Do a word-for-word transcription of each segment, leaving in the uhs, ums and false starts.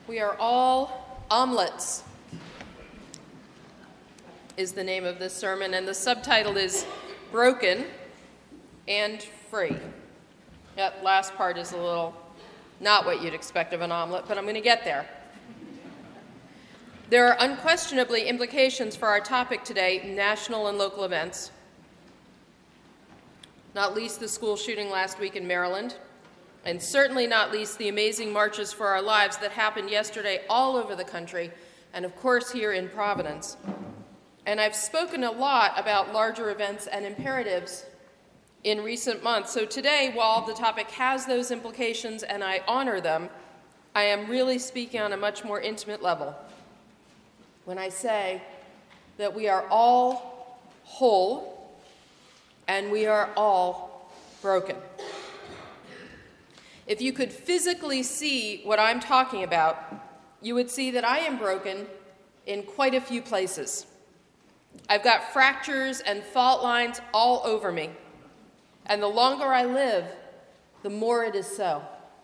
We are all omelets, is the name of this sermon, and the subtitle is Broken and Free. That last part is a little not what you'd expect of an omelet, but I'm going to get there. There are unquestionably implications for our topic today, national and local events, not least the school shooting last week in Maryland, and certainly not least the amazing marches for our lives that happened yesterday all over the country, and of course here in Providence. And I've spoken a lot about larger events and imperatives in recent months. So today, while the topic has those implications and I honor them, I am really speaking on a much more intimate level when I say that we are all whole and we are all broken. If you could physically see what I'm talking about, you would see that I am broken in quite a few places. I've got fractures and fault lines all over me, and the longer I live, the more it is so.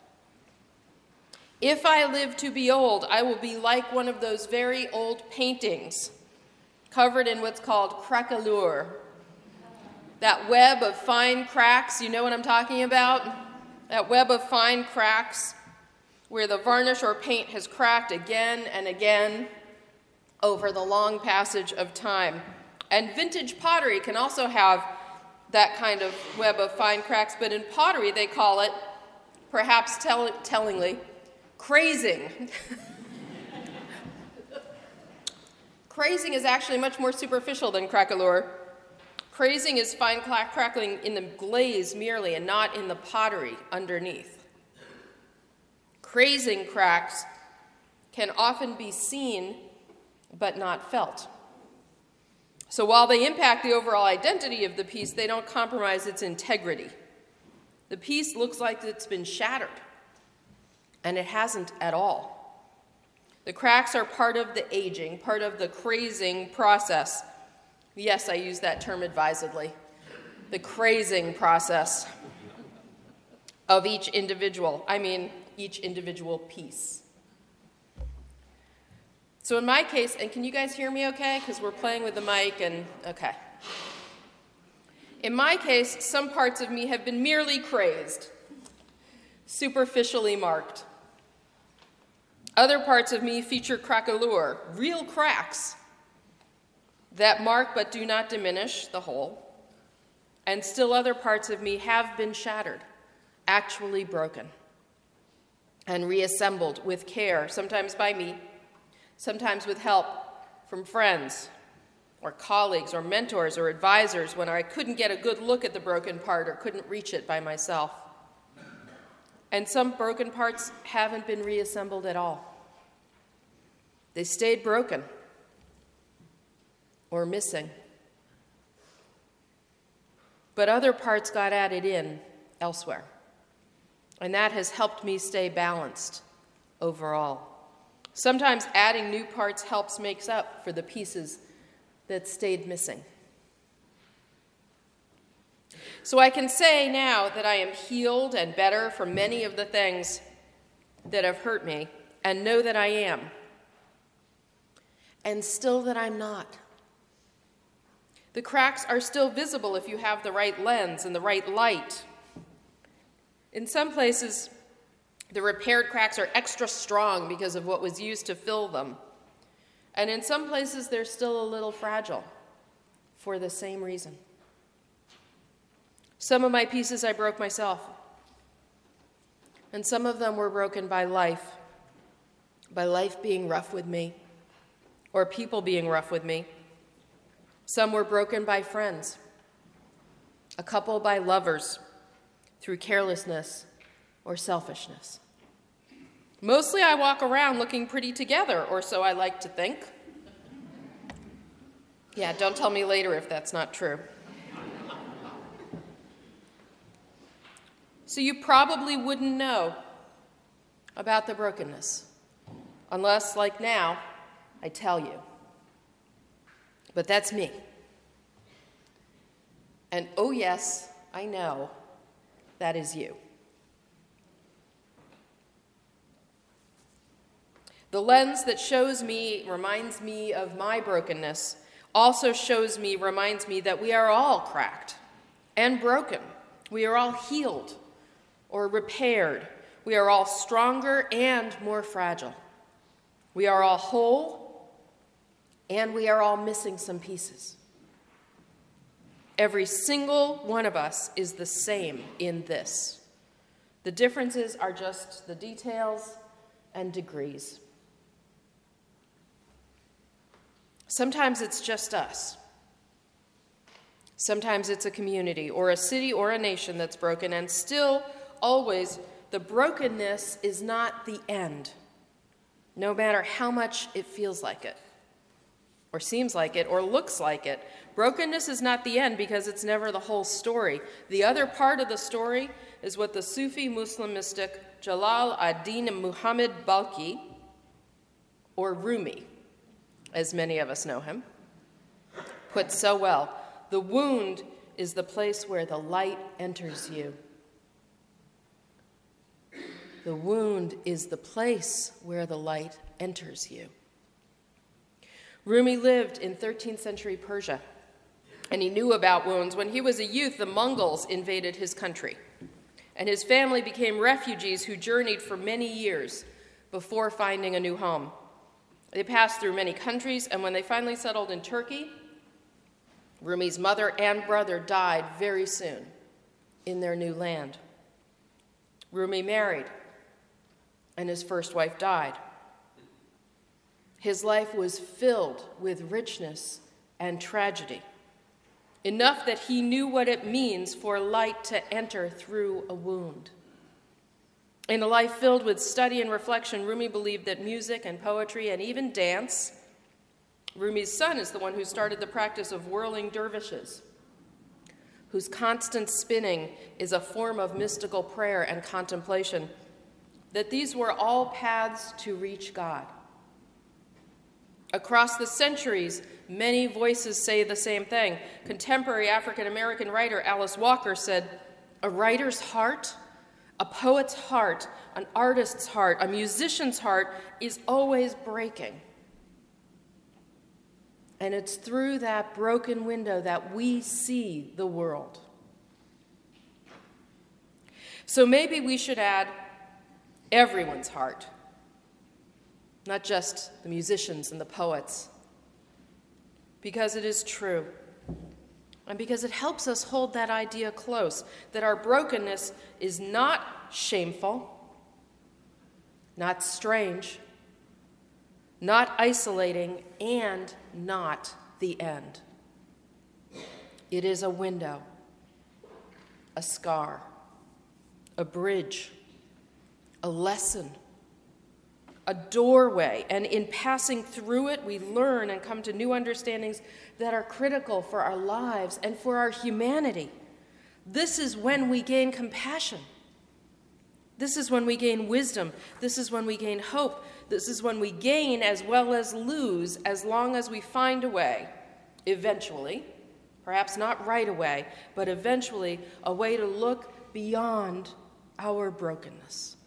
If I live to be old, I will be like one of those very old paintings covered in what's called craquelure, that web of fine cracks. You know what I'm talking about? That web of fine cracks where the varnish or paint has cracked again and again over the long passage of time. And vintage pottery can also have that kind of web of fine cracks, but in pottery they call it, perhaps tell- tellingly, crazing. Crazing is actually much more superficial than craquelure. Crazing is fine crackling in the glaze merely and not in the pottery underneath. Crazing cracks can often be seen but not felt. So while they impact the overall identity of the piece, they don't compromise its integrity. The piece looks like it's been shattered, and it hasn't at all. The cracks are part of the aging, part of the crazing process. Yes, I use that term advisedly. The crazing process of each individual. I mean, each individual piece. So in my case, and can you guys hear me okay? Because we're playing with the mic and, okay. In my case, some parts of me have been merely crazed, superficially marked. Other parts of me feature craquelure, real cracks that mark but do not diminish the whole. And still other parts of me have been shattered, actually broken, and reassembled with care, sometimes by me, sometimes with help from friends or colleagues or mentors or advisors when I couldn't get a good look at the broken part or couldn't reach it by myself. And some broken parts haven't been reassembled at all. They stayed broken or missing. But other parts got added in elsewhere. And that has helped me stay balanced overall. Sometimes adding new parts helps make up for the pieces that stayed missing. So I can say now that I am healed and better from many of the things that have hurt me, and know that I am, and still that I'm not. The cracks are still visible if you have the right lens and the right light. In some places, the repaired cracks are extra strong because of what was used to fill them. And in some places, they're still a little fragile for the same reason. Some of my pieces I broke myself. And some of them were broken by life, by life being rough with me, or people being rough with me. Some were broken by friends, a couple by lovers, through carelessness or selfishness. Mostly I walk around looking pretty together, or so I like to think. Yeah, don't tell me later if that's not true. So you probably wouldn't know about the brokenness, unless, like now, I tell you. But that's me. And oh yes, I know that is you. The lens that shows me, reminds me of my brokenness, also shows me, reminds me that we are all cracked and broken. We are all healed or repaired. We are all stronger and more fragile. We are all whole, and we are all missing some pieces. Every single one of us is the same in this. The differences are just the details and degrees. Sometimes it's just us. Sometimes it's a community or a city or a nation that's broken, and still, always, the brokenness is not the end, no matter how much it feels like it, or seems like it, or looks like it. Brokenness is not the end because it's never the whole story. The other part of the story is what the Sufi Muslim mystic Jalal ad-Din Muhammad Balkhi, or Rumi, as many of us know him, put so well. The wound is the place where the light enters you. The wound is the place where the light enters you. Rumi lived in thirteenth century Persia, and he knew about wounds. When he was a youth, the Mongols invaded his country, and his family became refugees who journeyed for many years before finding a new home. They passed through many countries, and when they finally settled in Turkey, Rumi's mother and brother died very soon in their new land. Rumi married, and his first wife died. His life was filled with richness and tragedy, enough that he knew what it means for light to enter through a wound. In a life filled with study and reflection, Rumi believed that music and poetry and even dance. Rumi's son is the one who started the practice of whirling dervishes, whose constant spinning is a form of mystical prayer and contemplation, that these were all paths to reach God. Across the centuries, many voices say the same thing. Contemporary African-American writer Alice Walker said, "A writer's heart, a poet's heart, an artist's heart, a musician's heart is always breaking. And it's through that broken window that we see the world." So maybe we should add everyone's heart, not just the musicians and the poets, because it is true, and because it helps us hold that idea close, that our brokenness is not shameful, not strange, not isolating, and not the end. It is a window, a scar, a bridge, a lesson, a doorway, and in passing through it, we learn and come to new understandings that are critical for our lives and for our humanity. This is when we gain compassion. This is when we gain wisdom. This is when we gain hope. This is when we gain as well as lose, as long as we find a way, eventually, perhaps not right away, but eventually, a way to look beyond our brokenness.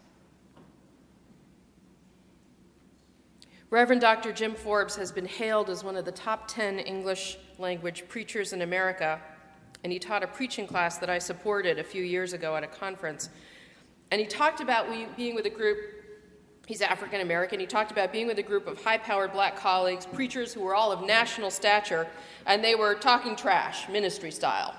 Reverend Doctor Jim Forbes has been hailed as one of the top ten English language preachers in America, and he taught a preaching class that I supported a few years ago at a conference. And he talked about we, being with a group, he's African American, he talked about being with a group of high-powered black colleagues, preachers who were all of national stature, and they were talking trash, ministry style.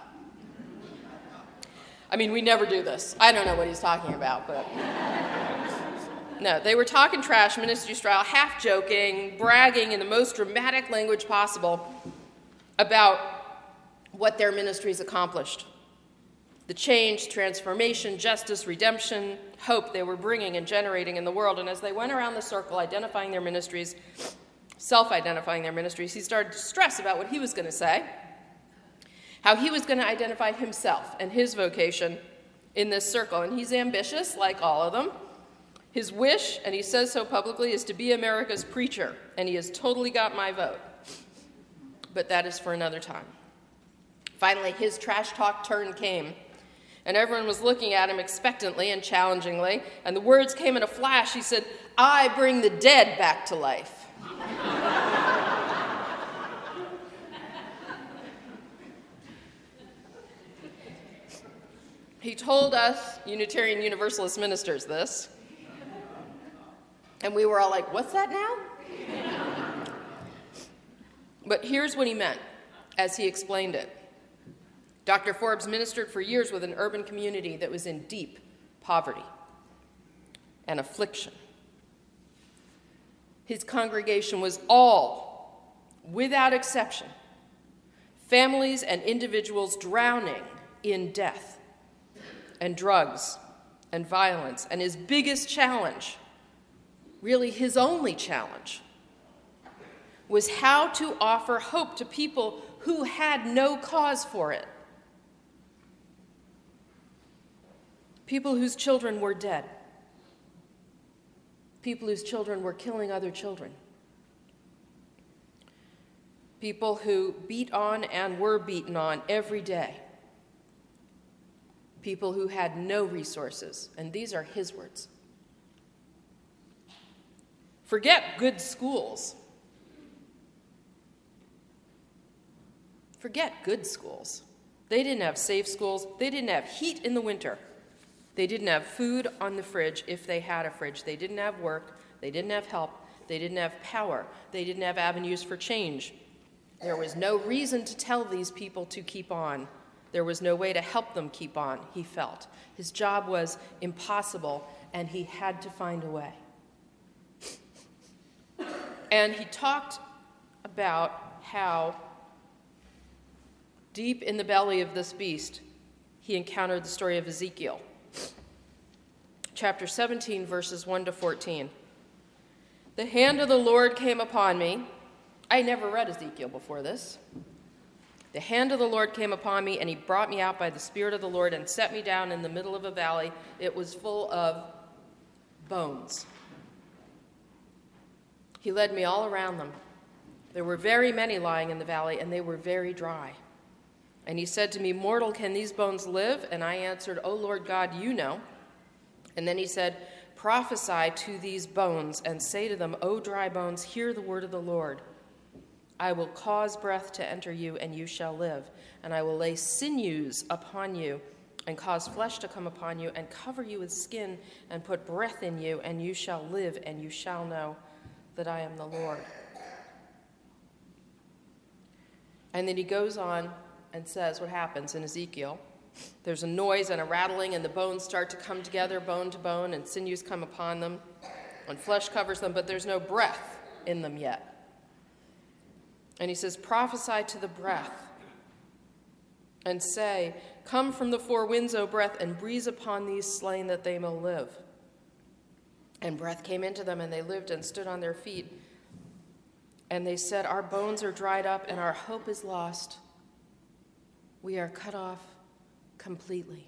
I mean, we never do this. I don't know what he's talking about, but... No, they were talking trash, ministry style, half joking, bragging in the most dramatic language possible about what their ministries accomplished. The change, transformation, justice, redemption, hope they were bringing and generating in the world. And as they went around the circle identifying their ministries, self-identifying their ministries, he started to stress about what he was going to say, how he was going to identify himself and his vocation in this circle. And he's ambitious, like all of them. His wish, and he says so publicly, is to be America's preacher, and he has totally got my vote. But that is for another time. Finally, his trash talk turn came, And everyone was looking at him expectantly and challengingly, and the words came in a flash. He said, "I bring the dead back to life." He told us Unitarian Universalist ministers this, and we were all like, "What's that now?" But here's what he meant as he explained it. Doctor Forbes ministered for years with an urban community that was in deep poverty and affliction. His congregation was all, without exception, families and individuals drowning in death and drugs and violence. And his biggest challenge, really his only challenge, was how to offer hope to people who had no cause for it. People whose children were dead. People whose children were killing other children. People who beat on and were beaten on every day. People who had no resources, and these are his words. Forget good schools. Forget good schools. They didn't have safe schools. They didn't have heat in the winter. They didn't have food on the fridge if they had a fridge. They didn't have work. They didn't have help. They didn't have power. They didn't have avenues for change. There was no reason to tell these people to keep on. There was no way to help them keep on, he felt. His job was impossible, and he had to find a way. And he talked about how deep in the belly of this beast, he encountered the story of Ezekiel. Chapter seventeen, verses one to fourteen. The hand of the Lord came upon me. I never read Ezekiel before this. The hand of the Lord came upon me, and he brought me out by the Spirit of the Lord and set me down in the middle of a valley. It was full of bones. He led me all around them. There were very many lying in the valley, and they were very dry. And he said to me, "Mortal, can these bones live?" And I answered, "O Lord God, you know." And then he said, "Prophesy to these bones and say to them, O dry bones, hear the word of the Lord. I will cause breath to enter you, and you shall live. And I will lay sinews upon you, and cause flesh to come upon you, and cover you with skin, and put breath in you, and you shall live, and you shall know that I am the Lord." And then he goes on and says what happens in Ezekiel. There's a noise and a rattling, and the bones start to come together, bone to bone, and sinews come upon them, and flesh covers them, but there's no breath in them yet. And he says, "Prophesy to the breath, and say, Come from the four winds, O breath, and breathe upon these slain that they may live." And breath came into them, and they lived and stood on their feet. And they said, "Our bones are dried up, and our hope is lost. We are cut off completely."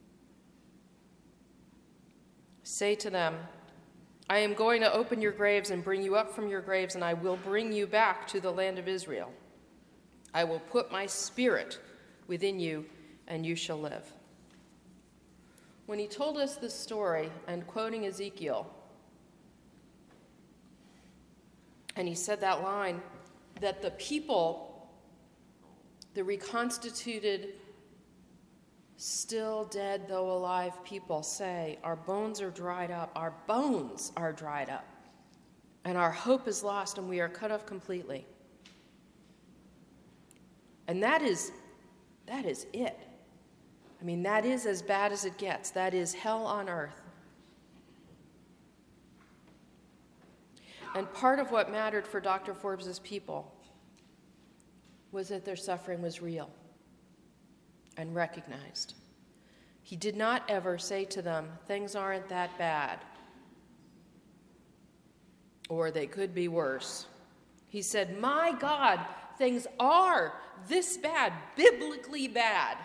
Say to them, "I am going to open your graves and bring you up from your graves, and I will bring you back to the land of Israel. I will put my spirit within you, and you shall live." When he told us this story, and quoting Ezekiel, and he said that line, that the people, the reconstituted, still dead though alive people say, "Our bones are dried up, our bones are dried up, and our hope is lost, and we are cut off completely." And that is, that is it. I mean, that is as bad as it gets. That is hell on earth. And part of what mattered for Doctor Forbes's people was that their suffering was real and recognized. He did not ever say to them, "Things aren't that bad," or "They could be worse." He said, "My God, things are this bad, biblically bad.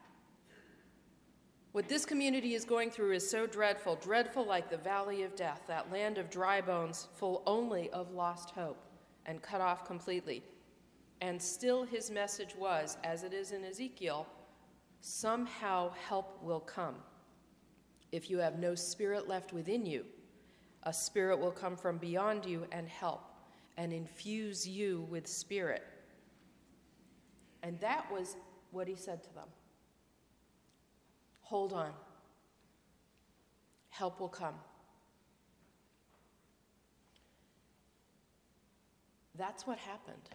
What this community is going through is so dreadful, dreadful like the valley of death, that land of dry bones, full only of lost hope, and cut off completely." And still his message was, as it is in Ezekiel, somehow help will come. If you have no spirit left within you, a spirit will come from beyond you and help and infuse you with spirit. And that was what he said to them. Hold on. Help will come. That's what happened.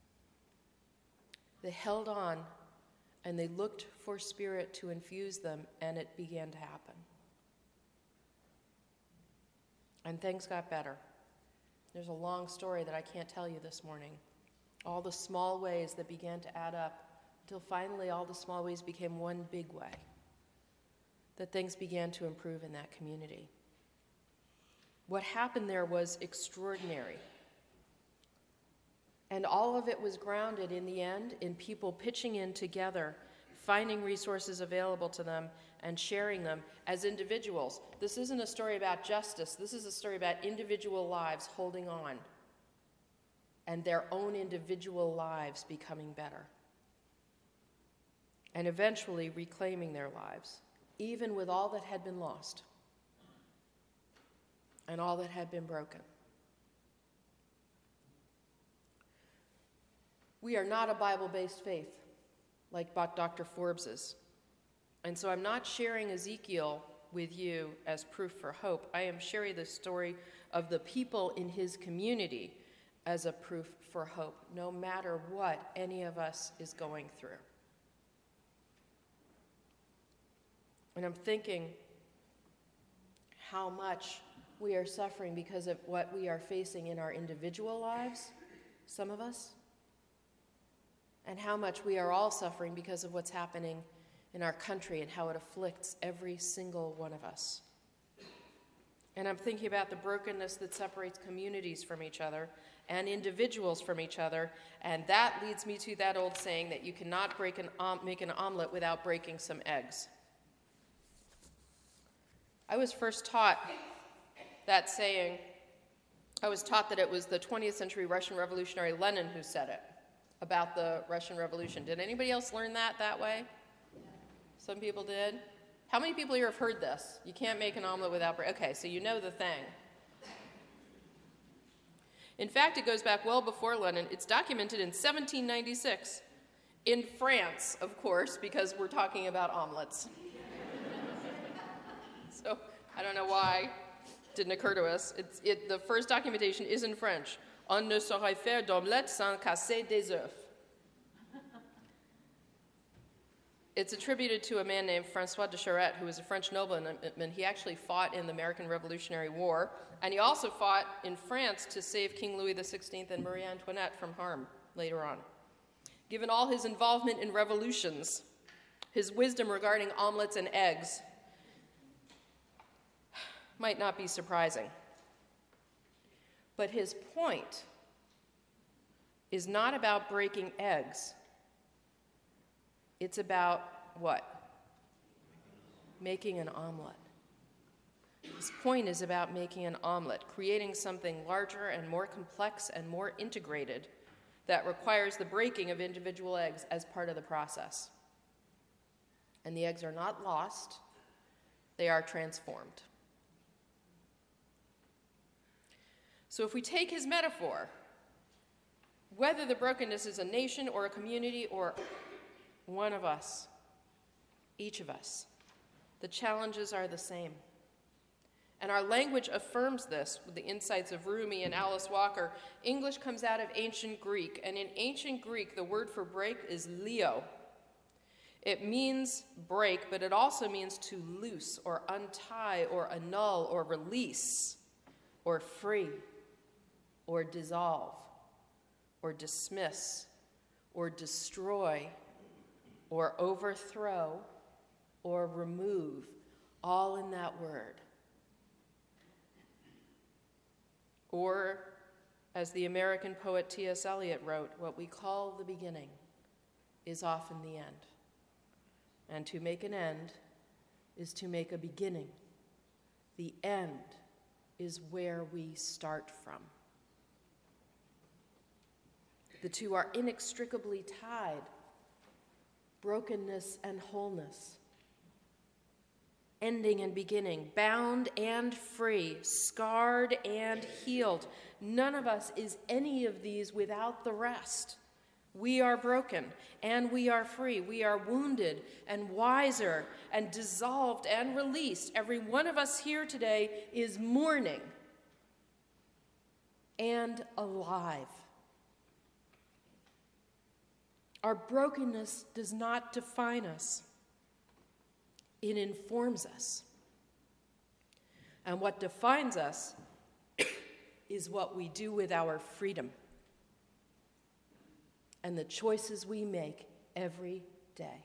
They held on and they looked for spirit to infuse them, and it began to happen. And things got better. There's a long story that I can't tell you this morning. All the small ways that began to add up until finally all the small ways became one big way. That things began to improve in that community. What happened there was extraordinary. And all of it was grounded in the end in people pitching in together, finding resources available to them, and sharing them as individuals. This isn't a story about justice. This is a story about individual lives holding on and their own individual lives becoming better and eventually reclaiming their lives, even with all that had been lost and all that had been broken. We are not a Bible-based faith like Doctor Forbes's. And so I'm not sharing Ezekiel with you as proof for hope. I am sharing the story of the people in his community as a proof for hope, no matter what any of us is going through. And I'm thinking how much we are suffering because of what we are facing in our individual lives, some of us, and how much we are all suffering because of what's happening in our country and how it afflicts every single one of us. And I'm thinking about the brokenness that separates communities from each other and individuals from each other, and that leads me to that old saying that you cannot break an om- make an omelet without breaking some eggs. I was first taught that saying, I was taught that it was the twentieth century Russian revolutionary Lenin who said it about the Russian Revolution. Did anybody else learn that that way? Some people did. How many people here have heard this? You can't make an omelet without bread. Okay, so you know the thing. In fact, it goes back well before Lenin. It's documented in seventeen ninety-six in France, of course, because we're talking about omelets. So I don't know why it didn't occur to us. It's, it, the first documentation is in French. On ne saurait faire d'omelette sans casser des œufs. It's attributed to a man named François de Charette, who was a French nobleman. He actually fought in the American Revolutionary War, and he also fought in France to save King Louis the sixteenth and Marie Antoinette from harm later on. Given all his involvement in revolutions, his wisdom regarding omelets and eggs might not be surprising. But his point is not about breaking eggs. It's about what? Making an omelet. His point is about making an omelet, creating something larger and more complex and more integrated that requires the breaking of individual eggs as part of the process. And the eggs are not lost, they are transformed. So if we take his metaphor, whether the brokenness is a nation or a community or one of us, each of us, the challenges are the same. And our language affirms this with the insights of Rumi and Alice Walker. English comes out of ancient Greek, and in ancient Greek, the word for break is leo. It means break, but it also means to loose or untie or annul or release or free or dissolve or dismiss or destroy or overthrow or remove, all in that word. Or, as the American poet T S Eliot wrote, what we call the beginning is often the end. And to make an end is to make a beginning. The end is where we start from. The two are inextricably tied. brokenness and wholeness, ending and beginning, bound and free, scarred and healed. None of us is any of these without the rest. We are broken and we are free. We are wounded and wiser and dissolved and released. Every one of us here today is mourning and alive. Our brokenness does not define us. It informs us. And what defines us is what we do with our freedom and the choices we make every day.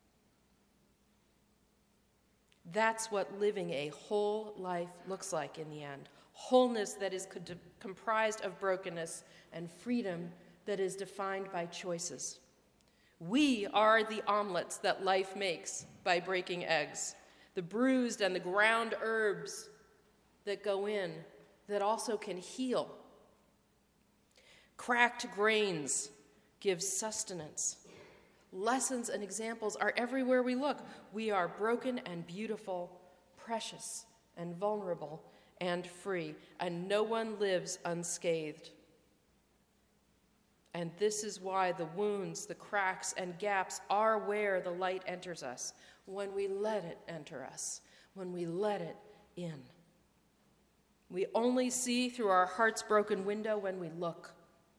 That's what living a whole life looks like in the end. Wholeness that is co- comprised of brokenness, and freedom that is defined by choices. We are the omelets that life makes by breaking eggs, the bruised and the ground herbs that go in that also can heal. Cracked grains give sustenance. Lessons and examples are everywhere we look. We are broken and beautiful, precious and vulnerable and free, and no one lives unscathed. And this is why the wounds, the cracks, and gaps are where the light enters us, when we let it enter us, when we let it in. We only see through our heart's broken window when we look.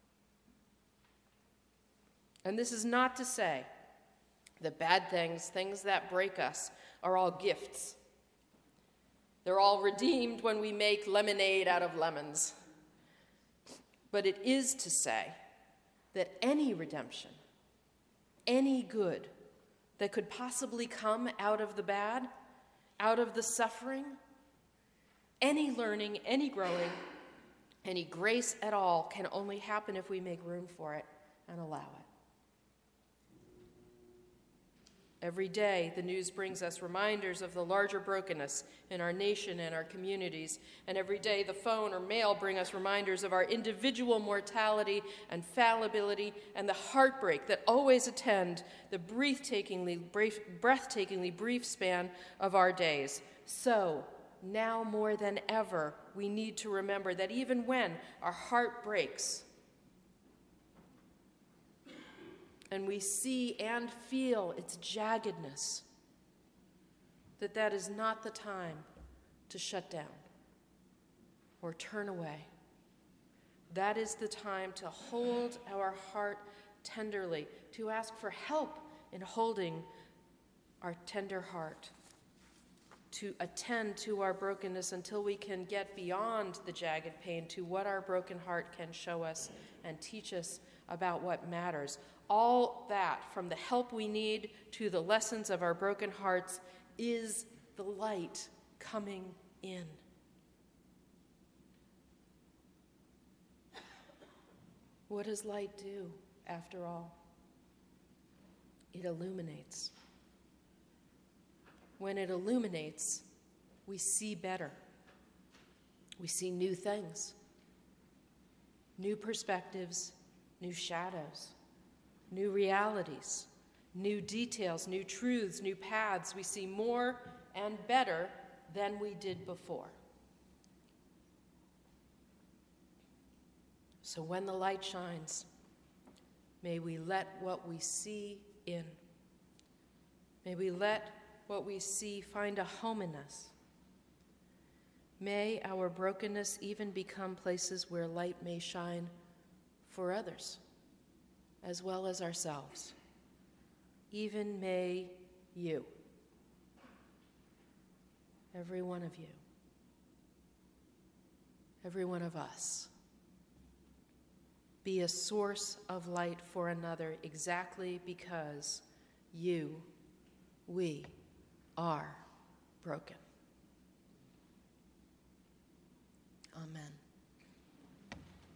And this is not to say that bad things, things that break us, are all gifts. They're all redeemed when we make lemonade out of lemons. But it is to say that any redemption, any good that could possibly come out of the bad, out of the suffering, any learning, any growing, any grace at all can only happen if we make room for it and allow it. Every day, the news brings us reminders of the larger brokenness in our nation and our communities. And every day, the phone or mail bring us reminders of our individual mortality and fallibility and the heartbreak that always attend the breathtakingly brief, breathtakingly brief span of our days. So, now more than ever, we need to remember that even when our heart breaks, and we see and feel its jaggedness, that that is not the time to shut down or turn away. That is the time to hold our heart tenderly, to ask for help in holding our tender heart, to attend to our brokenness until we can get beyond the jagged pain to what our broken heart can show us and teach us about what matters. All that, from the help we need to the lessons of our broken hearts, is the light coming in. What does light do, after all? It illuminates. When it illuminates, we see better. We see new things, new perspectives, new shadows, new realities, new details, new truths, new paths. We see more and better than we did before. So when the light shines, may we let what we see in. May we let what we see find a home in us. May our brokenness even become places where light may shine for others, as well as ourselves. Even may you, every one of you, every one of us, be a source of light for another exactly because you, we, are broken. Amen.